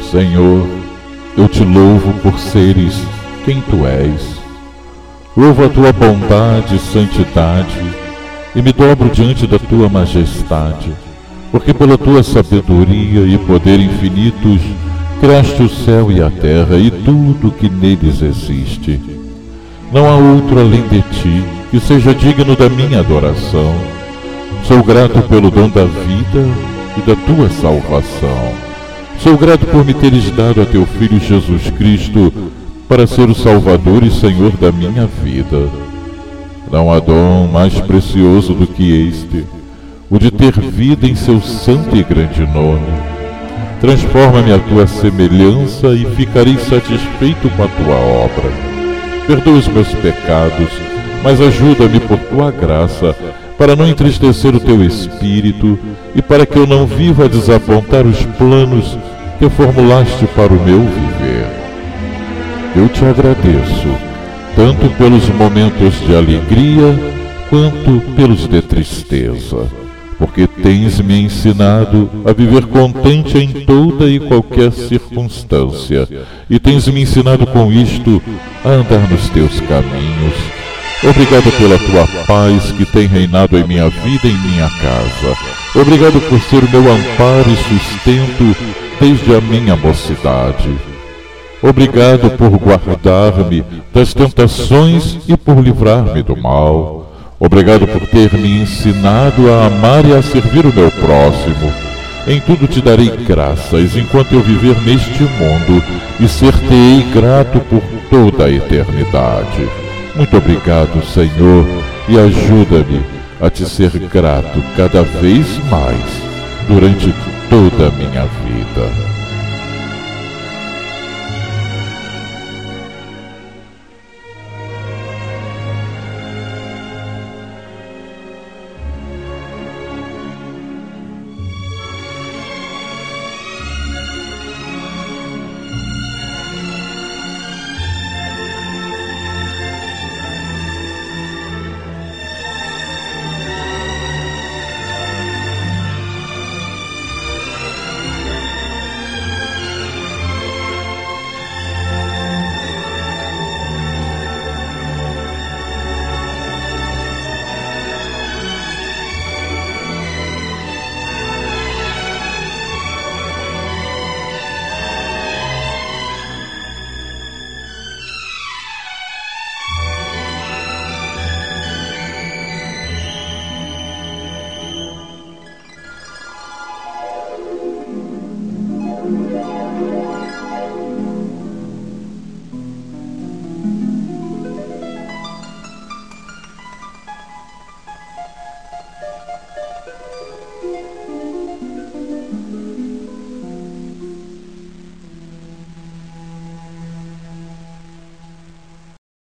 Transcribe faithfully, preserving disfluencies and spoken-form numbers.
Senhor, eu te louvo por seres quem tu és. Louvo a tua bondade e santidade e me dobro diante da tua majestade, porque pela tua sabedoria e poder infinitos criaste o céu e a terra e tudo que neles existe. Não há outro além de ti que seja digno da minha adoração. Sou grato pelo dom da vida e da tua salvação. Sou grato por me teres dado a teu Filho Jesus Cristo para ser o Salvador e Senhor da minha vida. Não há dom mais precioso do que este, o de ter vida em seu santo e grande nome. Transforma-me à tua semelhança e ficarei satisfeito com a tua obra. Perdoa os meus pecados, mas ajuda-me por tua graça para não entristecer o teu espírito e para que eu não viva a desapontar os planos que formulaste para o meu viver. Eu te agradeço, tanto pelos momentos de alegria quanto pelos de tristeza, porque tens me ensinado a viver contente em toda e qualquer circunstância, e tens me ensinado com isto a andar nos teus caminhos. Obrigado pela tua paz que tem reinado em minha vida e em minha casa. Obrigado por ser o meu amparo e sustento desde a minha mocidade. Obrigado por guardar-me das tentações e por livrar-me do mal. Obrigado por ter me ensinado a amar e a servir o meu próximo. Em tudo te darei graças enquanto eu viver neste mundo e ser-te-ei grato por toda a eternidade. Muito obrigado, Senhor, e ajuda-me a te ser grato cada vez mais durante toda a minha vida.